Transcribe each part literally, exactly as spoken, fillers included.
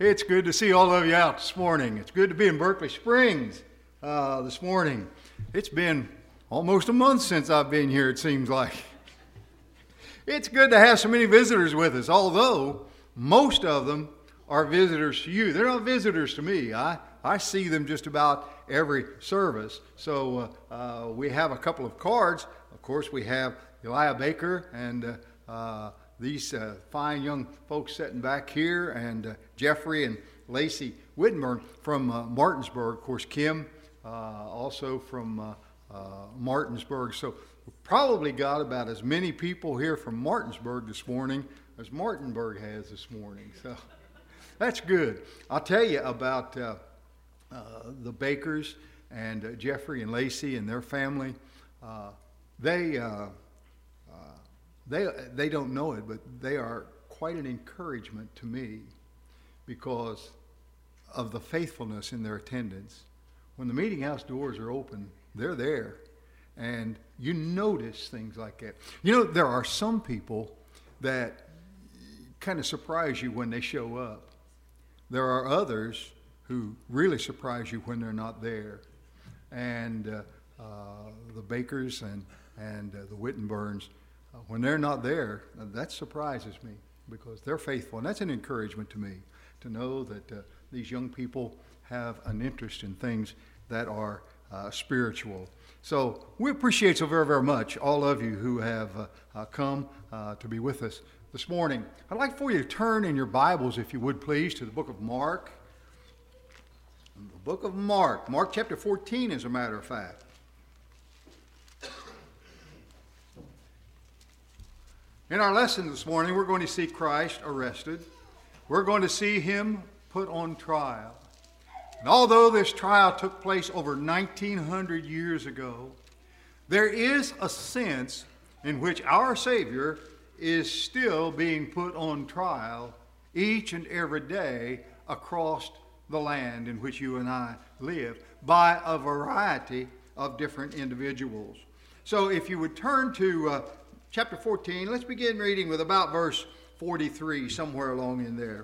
It's good to see all of you out this morning. It's good to be in Berkeley Springs uh, this morning. It's been almost a month since I've been here, it seems like. It's good to have so many visitors with us, although most of them are visitors to you. They're not visitors to me. I, I see them just about every service. So uh, uh, we have a couple of cards. Of course, we have Elijah Baker and uh, uh, these uh, fine young folks sitting back here, and uh, Jeffrey and Lacey Whittenburn from uh, Martinsburg. Of course, Kim uh, also from uh, uh, Martinsburg. So we probably got about as many people here from Martinsburg this morning as Martinburg has this morning. So that's good. I'll tell you about uh, uh, the Bakers and uh, Jeffrey and Lacey and their family. Uh, they... Uh, They they don't know it, but they are quite an encouragement to me because of the faithfulness in their attendance. When the meeting house doors are open, they're there. And you notice things like that. You know, there are some people that kind of surprise you when they show up. There are others who really surprise you when they're not there. And uh, uh, the Bakers and, and uh, the Whittenburns, Uh, when they're not there, uh, that surprises me because they're faithful. And that's an encouragement to me to know that uh, these young people have an interest in things that are uh, spiritual. So we appreciate so very, very much all of you who have uh, uh, come uh, to be with us this morning. I'd like for you to turn in your Bibles, if you would please, to the book of Mark. The book of Mark, Mark chapter fourteen, as a matter of fact. In our lesson this morning, we're going to see Christ arrested. We're going to see him put on trial. And although this trial took place over nineteen hundred years ago, there is a sense in which our Savior is still being put on trial each and every day across the land in which you and I live by a variety of different individuals. So if you would turn to uh, Chapter fourteen, let's begin reading with about verse forty-three, somewhere along in there.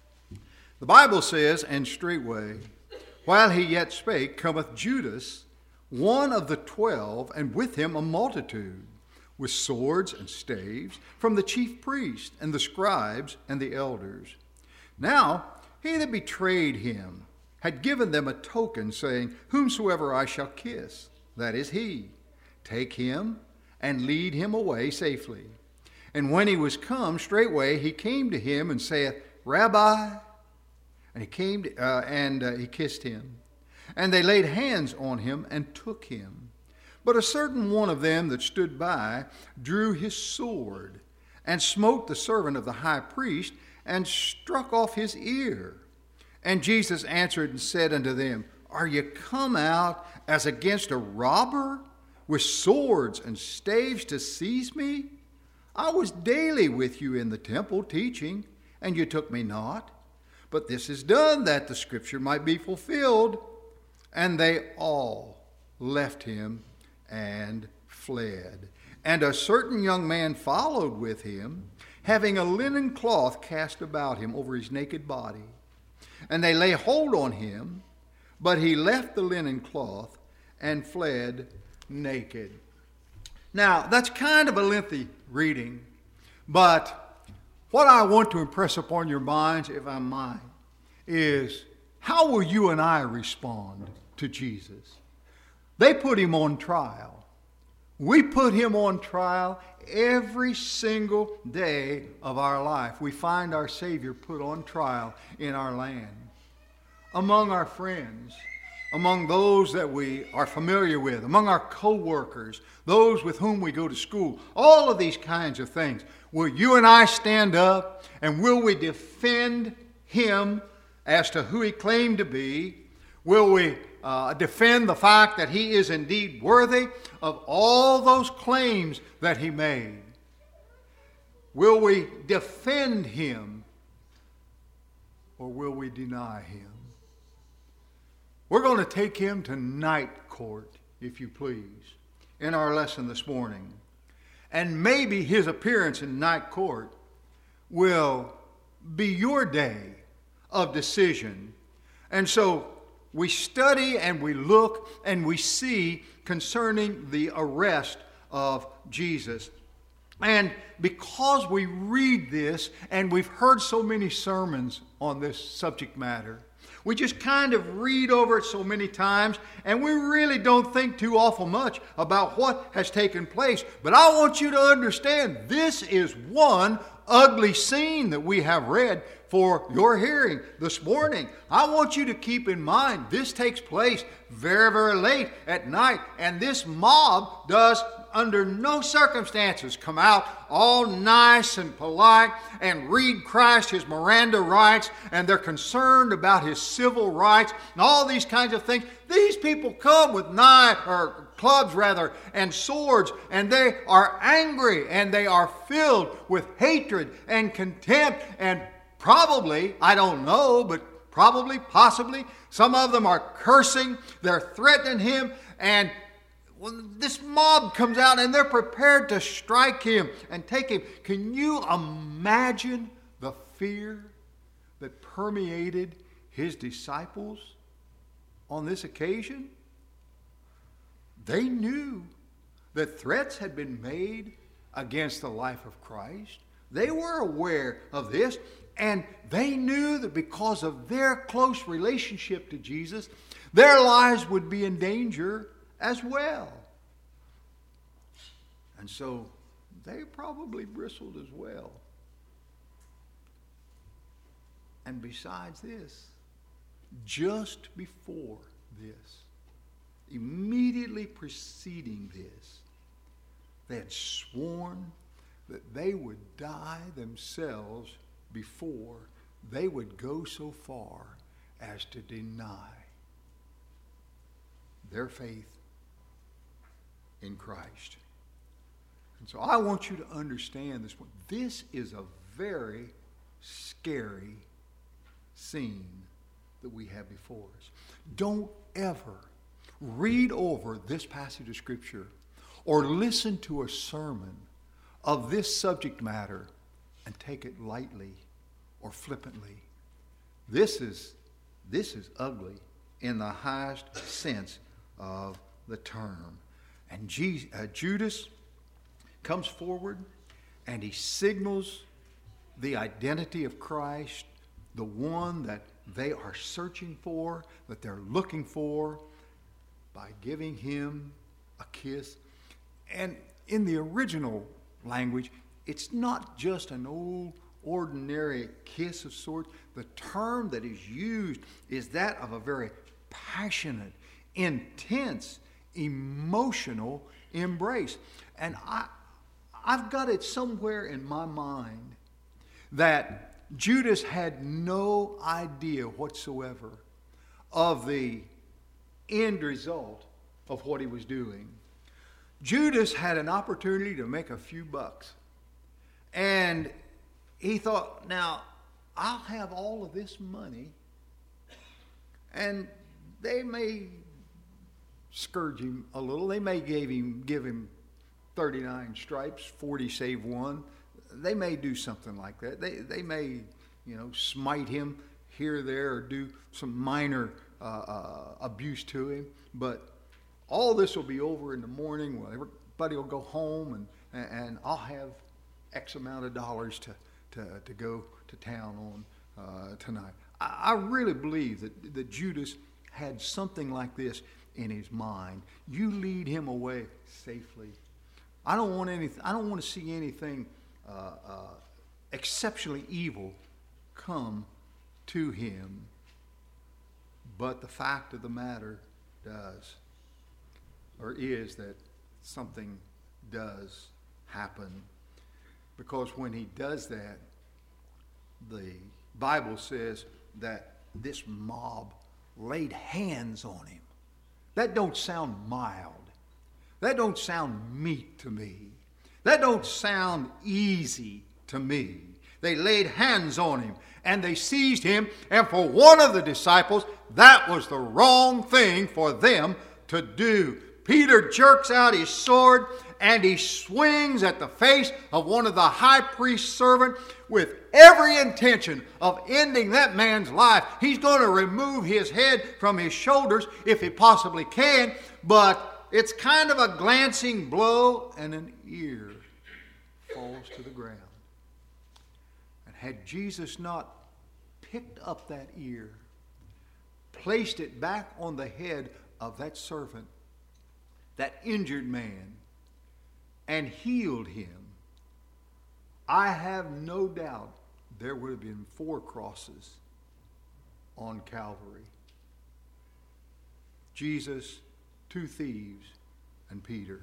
The Bible says, "And straightway, while he yet spake, cometh Judas, one of the twelve, and with him a multitude, with swords and staves, from the chief priests, and the scribes, and the elders. Now he that betrayed him had given them a token, saying, Whomsoever I shall kiss, that is he. Take him, and lead him away safely. And when he was come, straightway he came to him and saith, Rabbi. And he came to, uh, and uh, he kissed him. And they laid hands on him and took him. But a certain one of them that stood by drew his sword and smote the servant of the high priest and struck off his ear. And Jesus answered and said unto them, Are ye come out as against a robber, with swords and staves to seize me? I was daily with you in the temple teaching, and you took me not. But this is done that the scripture might be fulfilled. And they all left him and fled. And a certain young man followed with him, having a linen cloth cast about him over his naked body. And they lay hold on him, but he left the linen cloth and fled naked. Now, that's kind of a lengthy reading, but what I want to impress upon your minds, if I might, is how will you and I respond to Jesus? They put him on trial. We put him on trial every single day of our life. We find our Savior put on trial in our land, among our friends, among those that we are familiar with, among our co-workers, those with whom we go to school, all of these kinds of things. Will you and I stand up, and will we defend him as to who he claimed to be? Will we uh, defend the fact that he is indeed worthy of all those claims that he made? Will we defend him, or will we deny him? We're going to take him to night court, if you please, in our lesson this morning. And maybe his appearance in night court will be your day of decision. And so we study and we look and we see concerning the arrest of Jesus. And because we read this and we've heard so many sermons on this subject matter, we just kind of read over it so many times, and we really don't think too awful much about what has taken place. But I want you to understand, this is one ugly scene that we have read for your hearing this morning. I want you to keep in mind, this takes place very, very late at night, and this mob does under no circumstances come out all nice and polite and read Christ his Miranda rights, and they're concerned about his civil rights and all these kinds of things. These people come with knives, or clubs rather, and swords, and they are angry and they are filled with hatred and contempt, and probably, I don't know, but probably, possibly, some of them are cursing, they're threatening him, and when this mob comes out and they're prepared to strike him and take him. Can you imagine the fear that permeated his disciples on this occasion? They knew that threats had been made against the life of Christ. They were aware of this, and they knew that because of their close relationship to Jesus, their lives would be in danger as well. And so they probably bristled as well. And besides this, just before this, immediately preceding this, they had sworn that they would die themselves before they would go so far as to deny their faith in Christ. And so I want you to understand this one. This is a very scary scene that we have before us. Don't ever read over this passage of Scripture or listen to a sermon of this subject matter and take it lightly or flippantly. This is, this is ugly in the highest sense of the term. And Jesus, uh, Judas comes forward and he signals the identity of Christ, the one that they are searching for, that they're looking for, by giving him a kiss. And in the original language, it's not just an old ordinary kiss of sorts. The term that is used is that of a very passionate, intense, emotional embrace. And I, I've got it somewhere in my mind that Judas had no idea whatsoever of the end result of what he was doing. Judas had an opportunity to make a few bucks. And he thought, now, I'll have all of this money, and they may scourge him a little. They may give him, give him thirty-nine stripes, forty save one. They may do something like that. They, they may, you know, smite him here or there or do some minor uh, uh, abuse to him. But all this will be over in the morning. Well, everybody will go home, and, and I'll have X amount of dollars to, to, to go to town on uh, tonight. I, I really believe that, that Judas had something like this in his mind. You lead him away safely. I don't want anything. I don't want to see anything uh, uh, exceptionally evil come to him. But the fact of the matter does, or is, that something does happen. Because when he does that, the Bible says that this mob laid hands on him. That don't sound mild. That don't sound meek to me. That don't sound easy to me. They laid hands on him and they seized him, and for one of the disciples, that was the wrong thing for them to do. Peter jerks out his sword and he swings at the face of one of the high priest's servants, with every intention of ending that man's life. He's going to remove his head from his shoulders if he possibly can, but it's kind of a glancing blow and an ear falls to the ground. And had Jesus not picked up that ear, placed it back on the head of that servant, that injured man, and healed him, I have no doubt there would have been four crosses on Calvary. Jesus, two thieves, and Peter.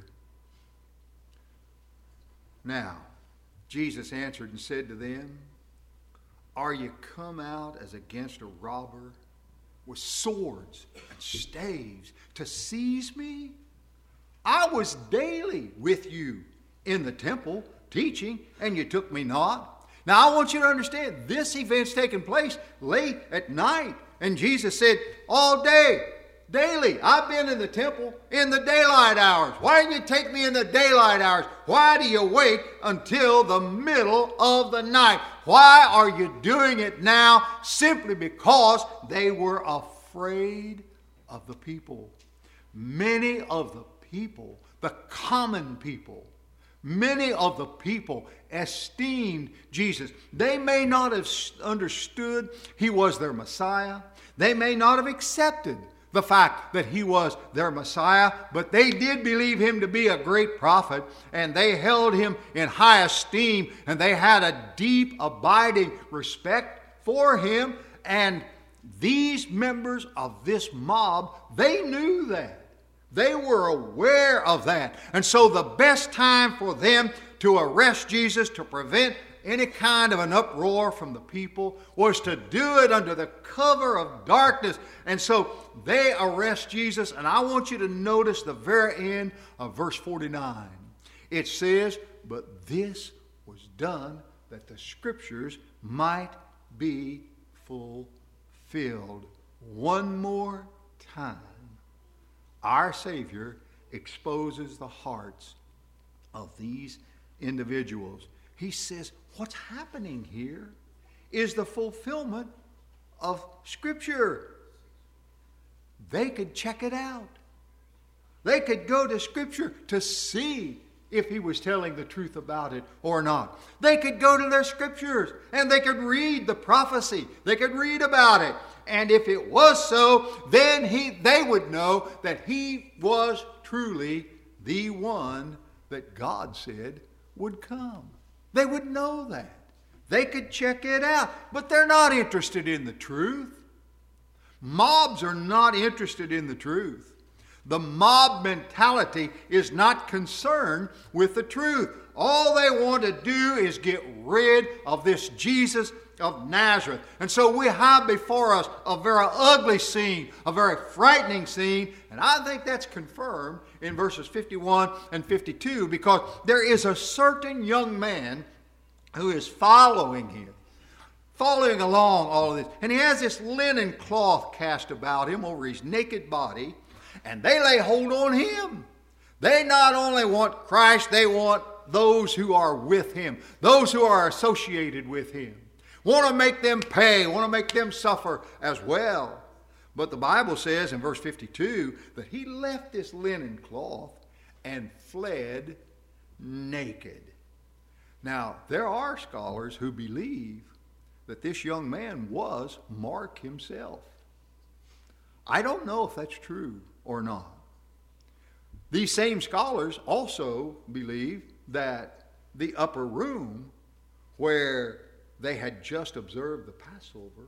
Now, Jesus answered and said to them, are you come out as against a robber with swords and staves to seize me? I was daily with you in the temple teaching, and you took me not. Now I want you to understand, this event's taking place late at night. And Jesus said, all day, daily, I've been in the temple in the daylight hours. Why didn't you take me in the daylight hours? Why do you wait until the middle of the night? Why are you doing it now? Simply because they were afraid of the people. Many of the people, the common people, many of the people esteemed Jesus. They may not have understood he was their Messiah. They may not have accepted the fact that he was their Messiah, but they did believe him to be a great prophet, and they held him in high esteem, and they had a deep, abiding respect for him. And these members of this mob, they knew that. They were aware of that. And so the best time for them to arrest Jesus, to prevent any kind of an uproar from the people, was to do it under the cover of darkness. And so they arrest Jesus. And I want you to notice the very end of verse forty-nine. It says, but this was done that the scriptures might be fulfilled. One more time, our Savior exposes the hearts of these individuals. He says, what's happening here is the fulfillment of Scripture. They could check it out. They could go to Scripture to see if he was telling the truth about it or not. They could go to their Scriptures and they could read the prophecy. They could read about it. And if it was so, then he, they would know that he was truly the one that God said would come. They would know that. They could check it out. But they're not interested in the truth. Mobs are not interested in the truth. The mob mentality is not concerned with the truth. All they want to do is get rid of this Jesus of Nazareth. And so we have before us a very ugly scene, a very frightening scene, and I think that's confirmed in verses fifty-one and fifty-two, because there is a certain young man who is following him, following along all of this, and he has this linen cloth cast about him over his naked body, and they lay hold on him. They not only want Christ, they want those who are with him, those who are associated with him. Want to make them pay, want to make them suffer as well. But the Bible says in verse fifty-two that he left this linen cloth and fled naked. Now, there are scholars who believe that this young man was Mark himself. I don't know if that's true or not. These same scholars also believe that the upper room where they had just observed the Passover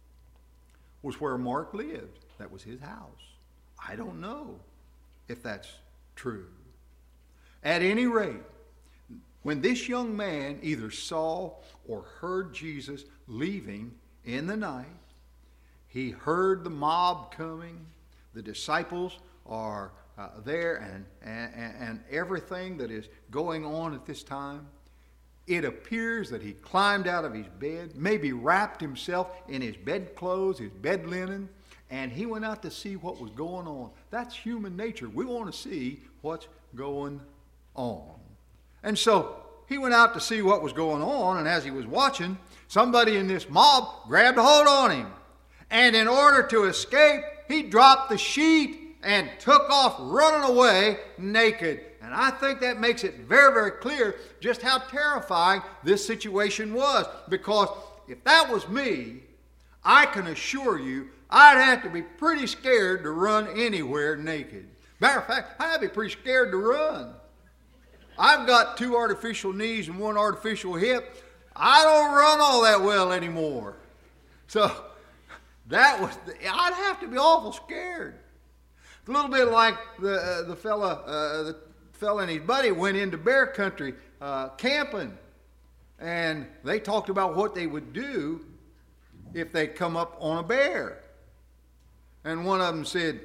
was where Mark lived. That was his house. I don't know if that's true. At any rate, when this young man either saw or heard Jesus leaving in the night, he heard the mob coming, the disciples are uh, there, and, and, and everything that is going on at this time. It appears that he climbed out of his bed, maybe wrapped himself in his bedclothes, his bed linen, and he went out to see what was going on. That's human nature. We want to see what's going on. And so he went out to see what was going on, and as he was watching, somebody in this mob grabbed a hold on him. And in order to escape, he dropped the sheet and took off running away naked. And I think that makes it very, very clear just how terrifying this situation was. Because if that was me, I can assure you I'd have to be pretty scared to run anywhere naked. Matter of fact, I'd be pretty scared to run. I've got two artificial knees and one artificial hip. I don't run all that well anymore. So that was, I'd have to be awful scared. A little bit like the uh, the fella, uh, the fella and his buddy went into bear country uh, camping, and they talked about what they would do if they come up on a bear. And one of them said,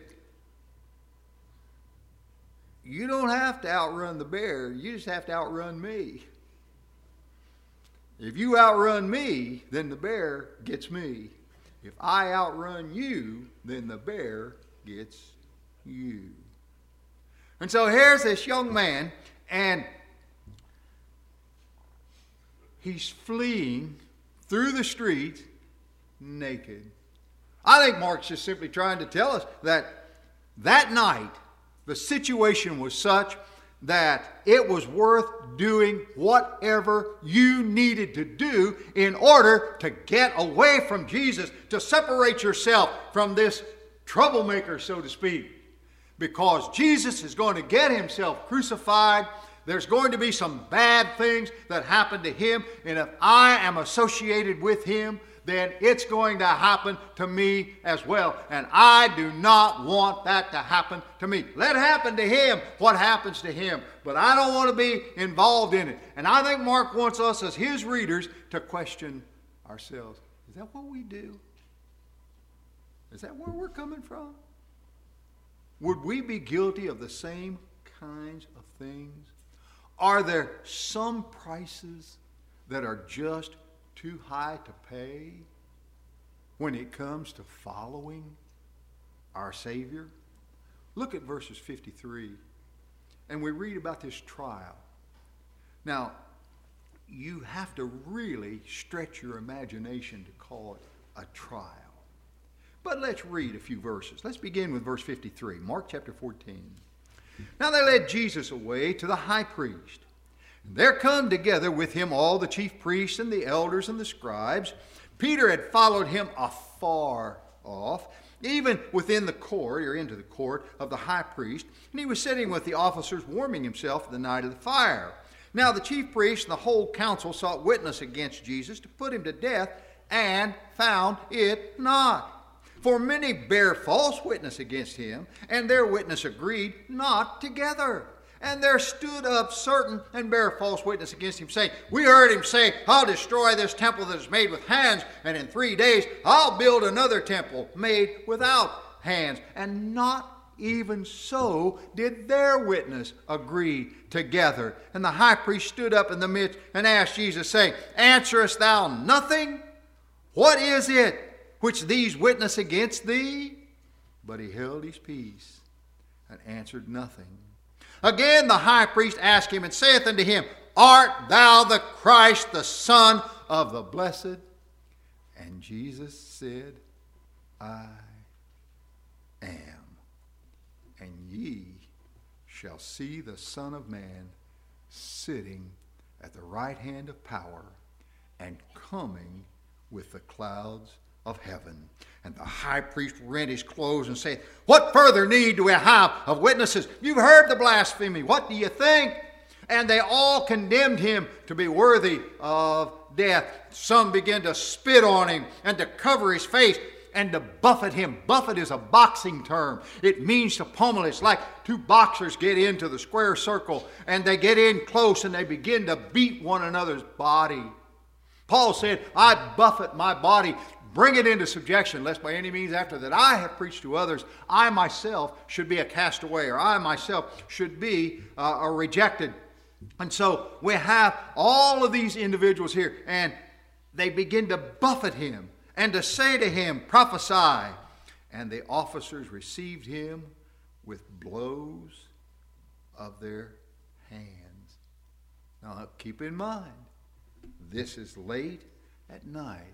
"You don't have to outrun the bear. You just have to outrun me. If you outrun me, then the bear gets me. If I outrun you, then the bear gets you." And so here's this young man, and he's fleeing through the streets naked. I think Mark's just simply trying to tell us that that night the situation was such that it was worth doing whatever you needed to do in order to get away from Jesus, to separate yourself from this troublemaker, so to speak. Because Jesus is going to get himself crucified. There's going to be some bad things that happen to him. And if I am associated with him, then it's going to happen to me as well. And I do not want that to happen to me. Let happen to him what happens to him. But I don't want to be involved in it. And I think Mark wants us as his readers to question ourselves. Is that what we do? Is that where we're coming from? Would we be guilty of the same kinds of things? Are there some prices that are just too high to pay when it comes to following our Savior? Look at verses fifty-three, and we read about this trial. Now, you have to really stretch your imagination to call it a trial. But let's read a few verses. Let's begin with verse fifty-three, Mark chapter fourteen. Now they led Jesus away to the high priest. And there come together with him all the chief priests and the elders and the scribes. Peter had followed him afar off, even within the court, or into the court of the high priest. And he was sitting with the officers, warming himself the night of the fire. Now the chief priests and the whole council sought witness against Jesus to put him to death, and found it not. For many bare false witness against him, and their witness agreed not together. And there stood up certain and bare false witness against him, saying, We heard him say, I'll destroy this temple that is made with hands, and in three days I'll build another temple made without hands. And not even so did their witness agree together. And the high priest stood up in the midst and asked Jesus, saying, Answerest thou nothing? What is it which these witness against thee? But he held his peace and answered nothing. Again the high priest asked him and saith unto him, Art thou the Christ, the Son of the Blessed? And Jesus said, I am. And ye shall see the Son of Man sitting at the right hand of power and coming with the clouds of heaven. And the high priest rent his clothes and said, What further need do we have of witnesses? You've heard the blasphemy. What do you think? And they all condemned him to be worthy of death. Some began to spit on him and to cover his face and to buffet him. Buffet is a boxing term. It means to pummel. It's like two boxers get into the square circle and they get in close and they begin to beat one another's body. Paul said, I buffet my body, bring it into subjection, lest by any means after that I have preached to others, I myself should be a castaway, or I myself should be uh, a rejected. And so we have all of these individuals here, and they begin to buffet him and to say to him, Prophesy. And the officers received him with blows of their hands. Now keep in mind, this is late at night.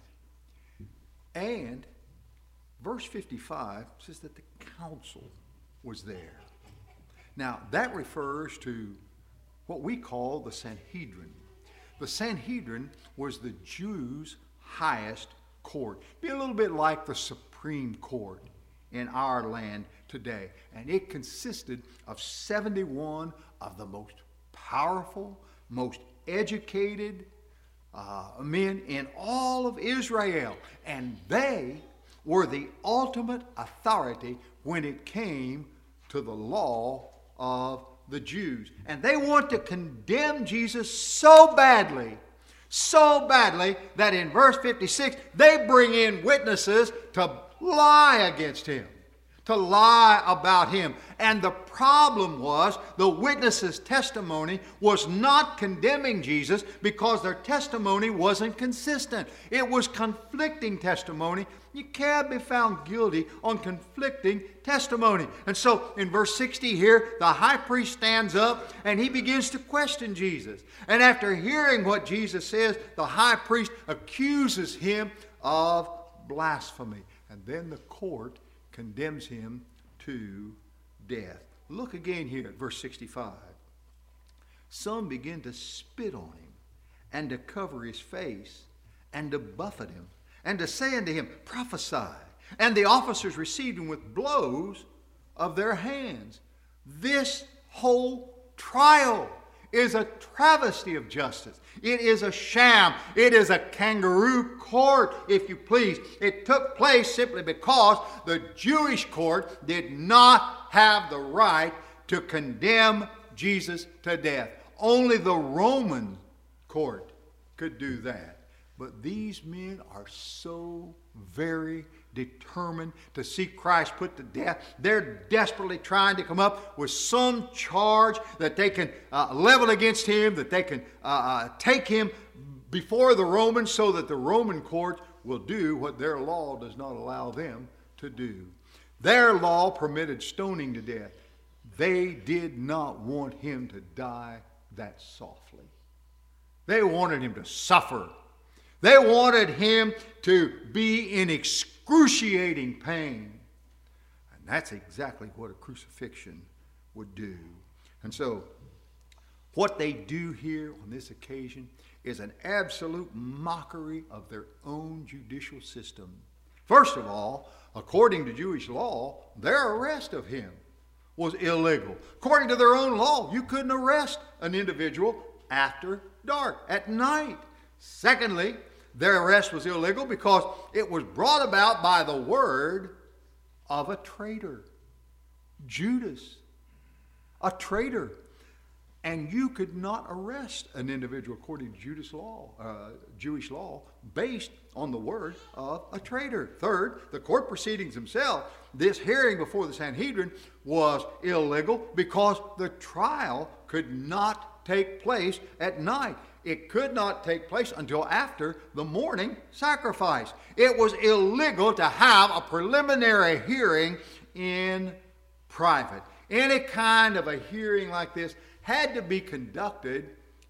And verse fifty-five says that the council was there. Now that refers to what we call the Sanhedrin. The Sanhedrin was the Jews' highest court. Be a little bit like the Supreme Court in our land today. And it consisted of seventy-one of the most powerful, most educated uh, men in all of Israel. And they were the ultimate authority when it came to the law of the Jews. And they want to condemn Jesus so badly, so badly, that in verse fifty-six, they bring in witnesses to lie against him, to lie about him. And the problem was the witnesses' testimony was not condemning Jesus because their testimony wasn't consistent. It was conflicting testimony. You can't be found guilty on conflicting testimony. And so in verse sixty here, the high priest stands up and he begins to question Jesus. And after hearing what Jesus says, the high priest accuses him of blasphemy. And then the court condemns him to death. Look again here at verse sixty-five. Some begin to spit on him and to cover his face and to buffet him and to say unto him, prophesy. And the officers received him with blows of their hands. This whole trial is a travesty of justice. It is a sham. It is a kangaroo court, if you please. It took place simply because the Jewish court did not have the right to condemn Jesus to death. Only the Roman court could do that. But these men are so very determined to see Christ put to death. They're desperately trying to come up with some charge that they can uh, level against him, that they can uh, uh, take him before the Romans so that the Roman court will do what their law does not allow them to do. Their law permitted stoning to death. They did not want him to die that softly. They wanted him to suffer. They wanted him to be in excruciating pain. And that's exactly what a crucifixion would do. And so, what they do here on this occasion is an absolute mockery of their own judicial system. First of all, according to Jewish law, their arrest of him was illegal. According to their own law, you couldn't arrest an individual after dark, at night. Secondly, their arrest was illegal because it was brought about by the word of a traitor. Judas, a traitor. And you could not arrest an individual according to Jewish law, uh, Jewish law based on the word of a traitor. Third, the court proceedings themselves, this hearing before the Sanhedrin was illegal because the trial could not take place at night. It could not take place until after the morning sacrifice. It was illegal to have a preliminary hearing in private. Any kind of a hearing like this had to be conducted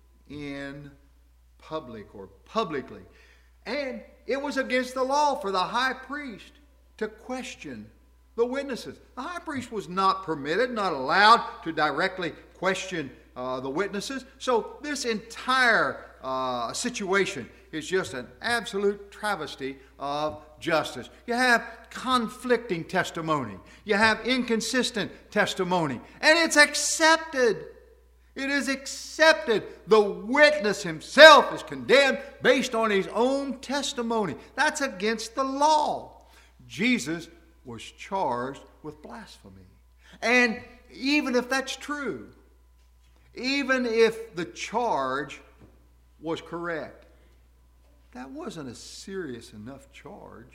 in public or publicly. And it was against the law for the high priest to question the witnesses. The high priest was not permitted, not allowed to directly question uh, the witnesses. So this entire uh, situation is just an absolute travesty of justice. You have conflicting testimony. You have inconsistent testimony. And it's accepted. It is accepted. The witness himself is condemned based on his own testimony. That's against the law. Jesus was charged with blasphemy. And even if that's true, even if the charge was correct, that wasn't a serious enough charge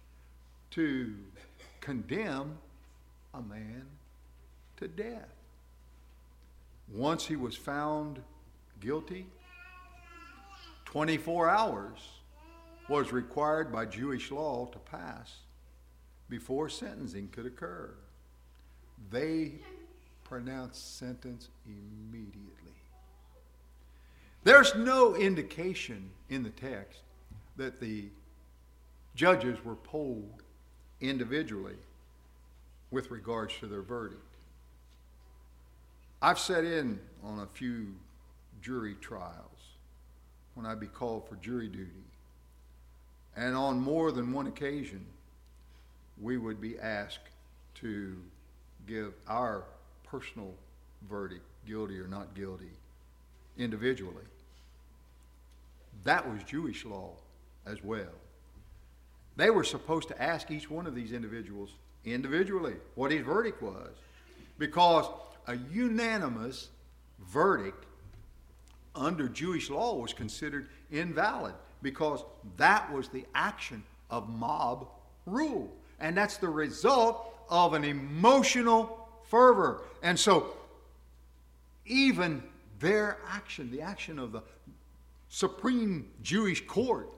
to condemn a man to death. Once he was found guilty, twenty-four hours was required by Jewish law to pass before sentencing could occur. They pronounced sentence immediately. There's no indication in the text that the judges were polled individually with regards to their verdict. I've sat in on a few jury trials when I'd be called for jury duty. And on more than one occasion, we would be asked to give our personal verdict, guilty or not guilty, individually. That was Jewish law as well. They were supposed to ask each one of these individuals individually what his verdict was, because a unanimous verdict under Jewish law was considered invalid, because that was the action of mob rule. And that's the result of an emotional fervor. And so even their action, the action of the supreme Jewish court,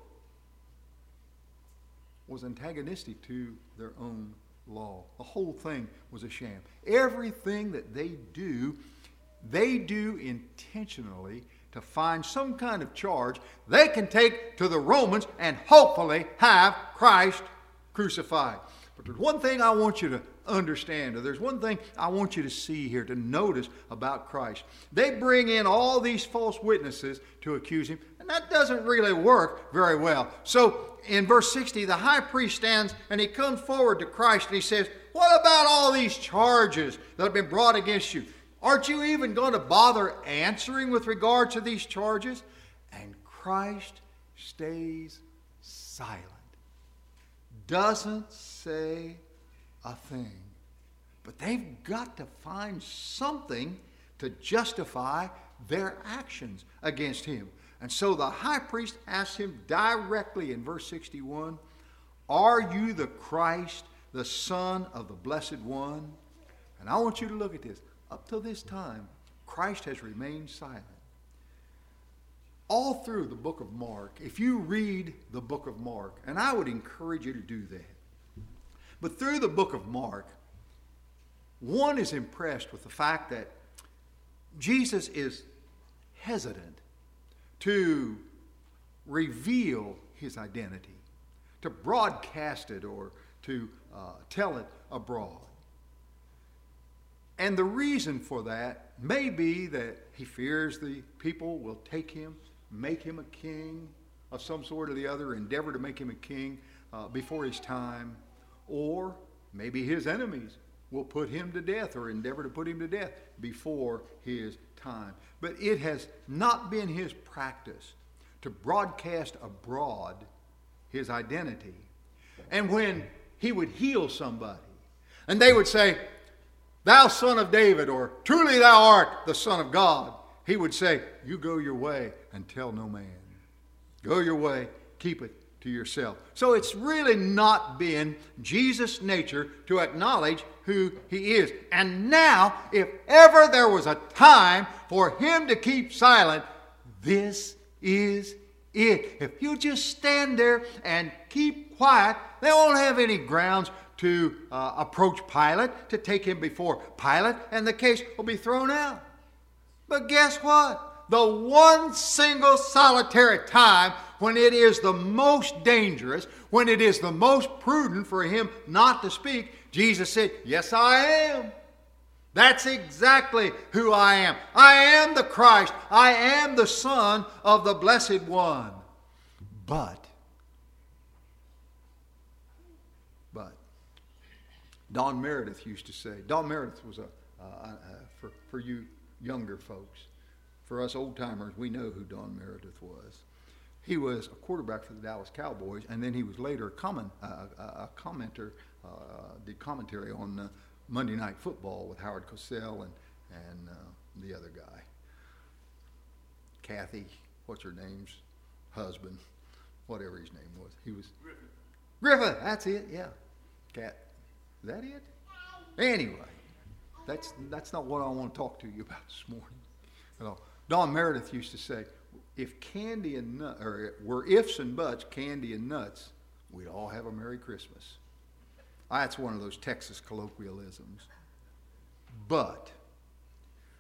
was antagonistic to their own law. The whole thing was a sham. Everything that they do, they do intentionally to find some kind of charge they can take to the Romans and hopefully have Christ crucified. But there's one thing I want you to understand, or there's one thing I want you to see here, to notice about Christ. They bring in all these false witnesses to accuse him, and that doesn't really work very well. So in verse sixty, the high priest stands and he comes forward to Christ and he says, "What about all these charges that have been brought against you? Aren't you even going to bother answering with regard to these charges?" And Christ stays silent. Doesn't say a thing. But they've got to find something to justify their actions against him. And so the high priest asks him directly in verse sixty-one, "Are you the Christ, the Son of the Blessed One?" And I want you to look at this. Up till this time, Christ has remained silent. All through the book of Mark, if you read the book of Mark, and I would encourage you to do that, but through the book of Mark, one is impressed with the fact that Jesus is hesitant to reveal his identity, to broadcast it or to uh, tell it abroad. And the reason for that may be that he fears the people will take him, make him a king of some sort or the other, endeavor to make him a king uh, before his time, or maybe his enemies will put him to death or endeavor to put him to death before his time. But it has not been his practice to broadcast abroad his identity. And when he would heal somebody, and they would say, "Thou son of David," or "Truly thou art the Son of God," he would say, "You go your way and tell no man. Go your way, keep it to yourself." So it's really not been Jesus' nature to acknowledge who he is. And now, if ever there was a time for him to keep silent, this is it. If you just stand there and keep quiet, they won't have any grounds to uh, approach Pilate, to take him before Pilate, and the case will be thrown out. But guess what? The one single solitary time when it is the most dangerous, when it is the most prudent for him not to speak, Jesus said, "Yes, I am. That's exactly who I am. I am the Christ. I am the Son of the Blessed One." But, but, Don Meredith used to say, Don Meredith was a, uh, uh, for, for you younger folks, for us old-timers, we know who Don Meredith was. He was a quarterback for the Dallas Cowboys, and then he was later a, comment, uh, a commenter, uh, did commentary on uh, Monday Night Football with Howard Cosell and, and uh, the other guy. Kathy, what's her name's husband, whatever his name was. He was Griffin. Griffin, that's it, yeah. Cat, is that it? Anyway, that's that's not what I want to talk to you about this morning. Well, Don Meredith used to say, if candy and nut, or were ifs and buts, candy and nuts, we'd all have a Merry Christmas. That's one of those Texas colloquialisms. But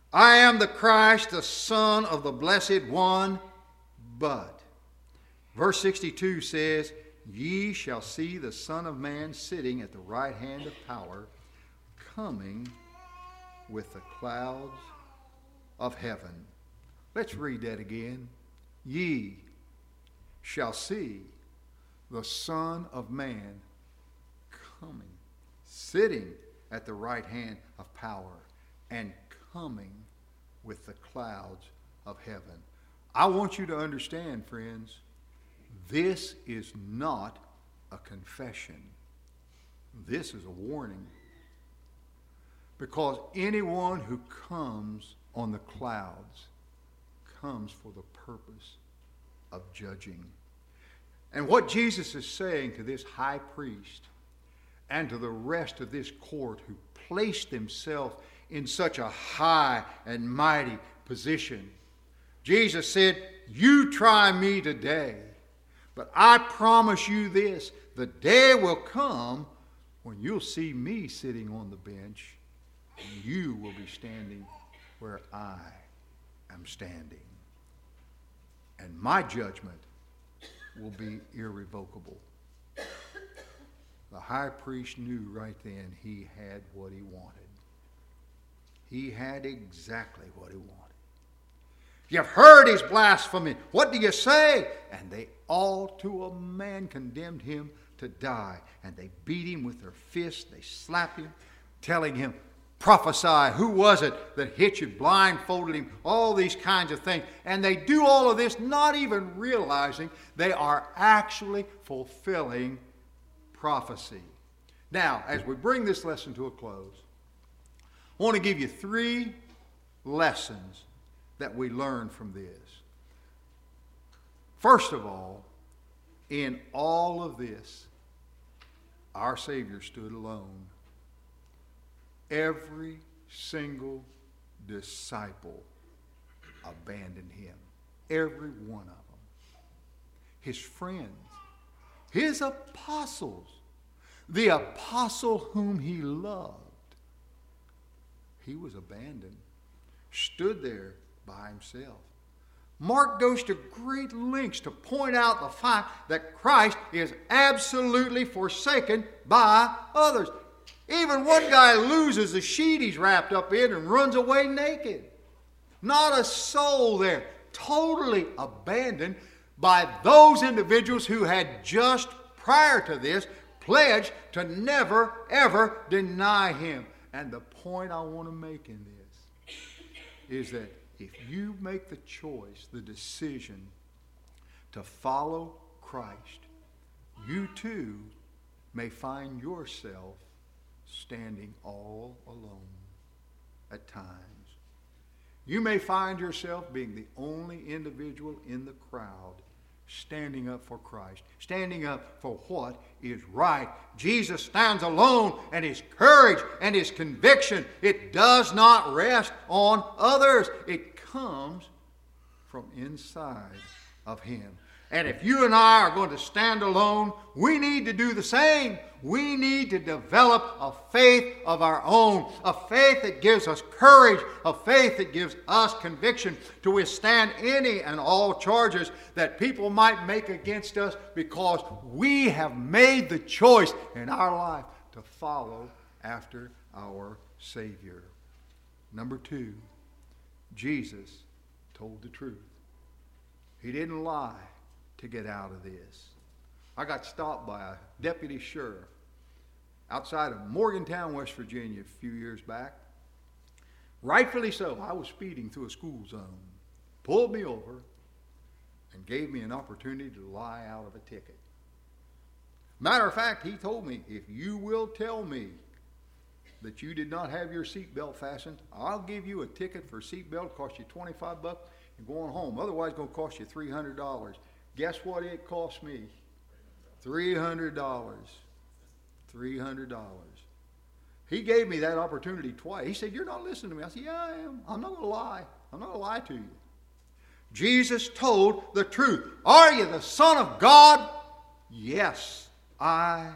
I am the Christ, the Son of the Blessed One. But, verse sixty-two says, ye shall see the Son of Man sitting at the right hand of power, coming with the clouds of heaven. Let's read that again. Ye shall see the Son of Man coming, sitting at the right hand of power, and coming with the clouds of heaven. I want you to understand, friends, this is not a confession. This is a warning. Because anyone who comes on the clouds comes for the purpose of judging. And what Jesus is saying to this high priest and to the rest of this court who placed themselves in such a high and mighty position, Jesus said, you try me today, but I promise you this, the day will come when you'll see me sitting on the bench and you will be standing where I am standing. And my judgment will be irrevocable. The high priest knew right then he had what he wanted. He had exactly what he wanted. You've heard his blasphemy. What do you say? And they all to a man condemned him to die. And they beat him with their fists. They slapped him, telling him, prophesy. Who was it that hit you, blindfolded him? All these kinds of things. And they do all of this not even realizing they are actually fulfilling prophecy. Now, as we bring this lesson to a close, I want to give you three lessons that we learn from this. First of all, in all of this, our Savior stood alone. Every single disciple abandoned him. Every one of them. His friends, his apostles, the apostle whom he loved, he was abandoned, stood there by himself. Mark goes to great lengths to point out the fact that Christ is absolutely forsaken by others. Even one guy loses the sheet he's wrapped up in and runs away naked. Not a soul there. Totally abandoned by those individuals who had just prior to this pledged to never, ever deny him. And the point I want to make in this is that if you make the choice, the decision to follow Christ, you too may find yourself standing all alone at times. You may find yourself being the only individual in the crowd standing up for Christ, standing up for what is right. Jesus stands alone, and his courage and his conviction, it does not rest on others. It comes from inside of him. And if you and I are going to stand alone, we need to do the same. We need to develop a faith of our own, a faith that gives us courage, a faith that gives us conviction to withstand any and all charges that people might make against us, because we have made the choice in our life to follow after our Savior. Number two, Jesus told the truth. He didn't lie to get out of this. I got stopped by a deputy sheriff outside of Morgantown, West Virginia a few years back. Rightfully so. I was speeding through a school zone. Pulled me over and gave me an opportunity to lie out of a ticket. Matter of fact, he told me, if you will tell me that you did not have your seatbelt fastened, I'll give you a ticket for a seatbelt, cost you twenty-five bucks, and going home. Otherwise, it's going to cost you three hundred dollars. Guess what it cost me? three hundred dollars. three hundred dollars. He gave me that opportunity twice. He said, you're not listening to me. I said, yeah, I am. I'm not going to lie. I'm not going to lie to you. Jesus told the truth. Are you the Son of God? Yes, I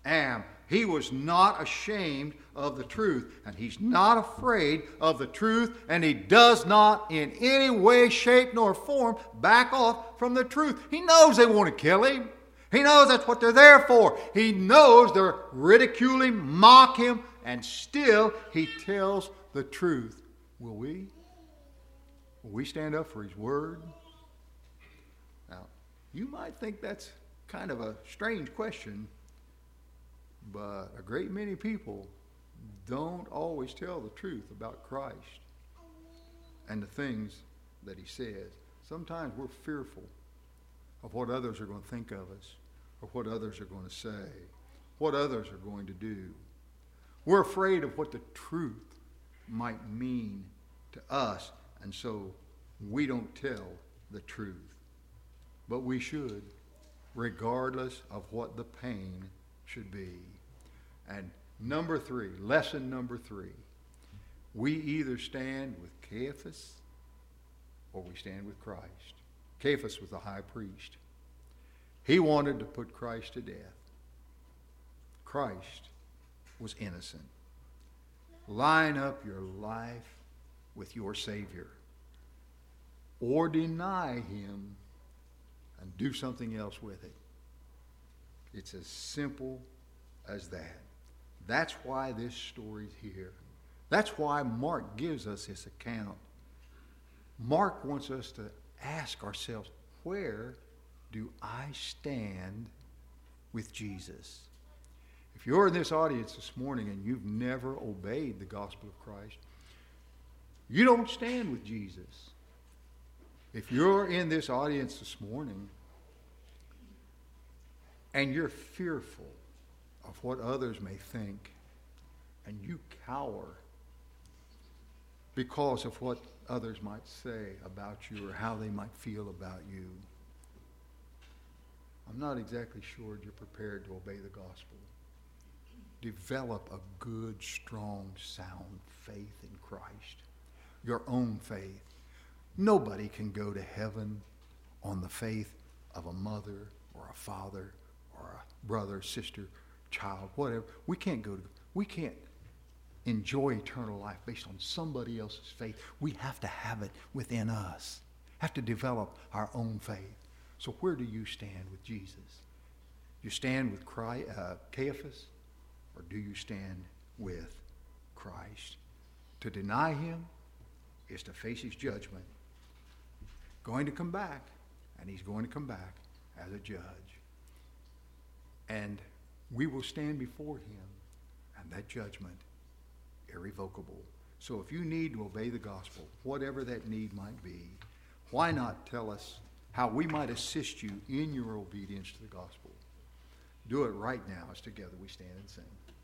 am. He was not ashamed of the truth, and he's not afraid of the truth, and he does not in any way, shape, nor form back off from the truth. He knows they want to kill him. He knows that's what they're there for. He knows they're ridiculing, mock him, and still he tells the truth. Will we? Will we stand up for his word? Now, you might think that's kind of a strange question, but a great many people don't always tell the truth about Christ and the things that he says. Sometimes we're fearful of what others are going to think of us, or what others are going to say, what others are going to do. We're afraid of what the truth might mean to us, and so we don't tell the truth. But we should, regardless of what the pain should be. And number three, lesson number three, we either stand with Caiaphas or we stand with Christ. Caiaphas was the high priest. He wanted to put Christ to death. Christ was innocent. Line up your life with your Savior, or deny him and do something else with it. It's as simple as that. That's why this story's here. That's why Mark gives us this account. Mark wants us to ask ourselves, where do I stand with Jesus? If you're in this audience this morning and you've never obeyed the gospel of Christ, you don't stand with Jesus. If you're in this audience this morning and you're fearful of what others may think, and you cower because of what others might say about you or how they might feel about you, I'm not exactly sure you're prepared to obey the gospel. Develop a good, strong, sound faith in Christ. Your own faith. Nobody can go to heaven on the faith of a mother or a father or a brother, sister, child, whatever. We can't go to, we can't enjoy eternal life based on somebody else's faith. We have to have it within us. Have to develop our own faith. So where do you stand with Jesus? You stand with Christ, uh, Caiaphas, or do you stand with Christ? To deny him is to face his judgment. Going to come back, and he's going to come back as a judge. And we will stand before him, and that judgment irrevocable. So if you need to obey the gospel, whatever that need might be, why not tell us how we might assist you in your obedience to the gospel? Do it right now as together we stand and sing.